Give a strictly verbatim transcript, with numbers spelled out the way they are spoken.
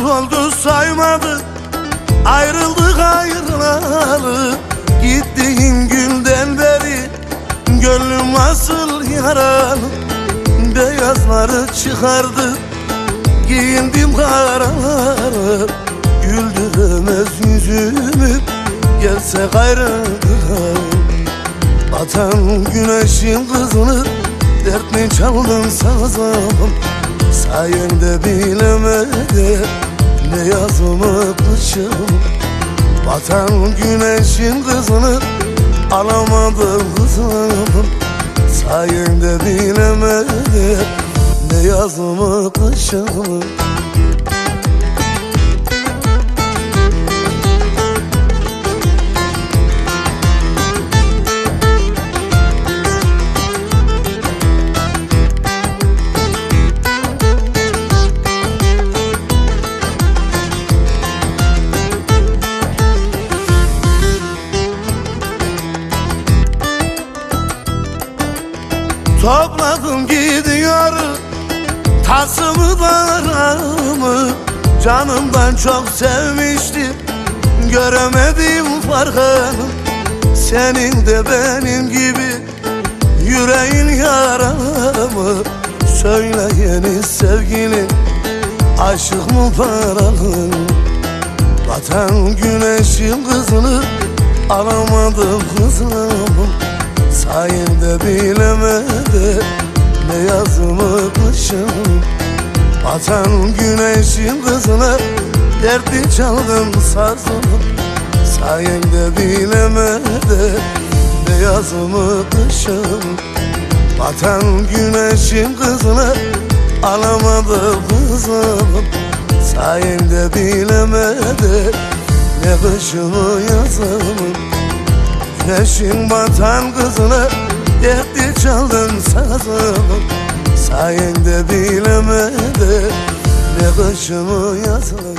oldu saymadı, ayrıldık ayrılalı. Gittiğin günden beri gönlüm asıl yaralı. Beyazları çıkardı, giyindim karaları. Güldüremez yüzümü gelse ayrıldık. Batan güneşin kızını dert mi çaldım sazım. Sayende bilemedim ne yazımı kışım. Batan güneşin kızını alamadım kızım. Sayende bilemedim ne yazımı kışım. Topladım gidiyor tasımı darağımı. Canımdan çok sevmiştim, göremedim farkını. Senin de benim gibi yüreğin yaramı. Söyle yeni sevgilin aşık mı paralı? Batan güneşin kızını alamadım kızım. Sayende bilemedim ne yazımı kışım. Batan güneşin kızına dertli çaldım sazım. Sayende bilemedim ne yazımı kışım. Batan güneşin kızına alamadım kızım. Sayende bilemedim ne kışımı yazımı. Güneşin batan kızına dertli çaldım sazım. Sayende bilemedim ne kışımı yazım.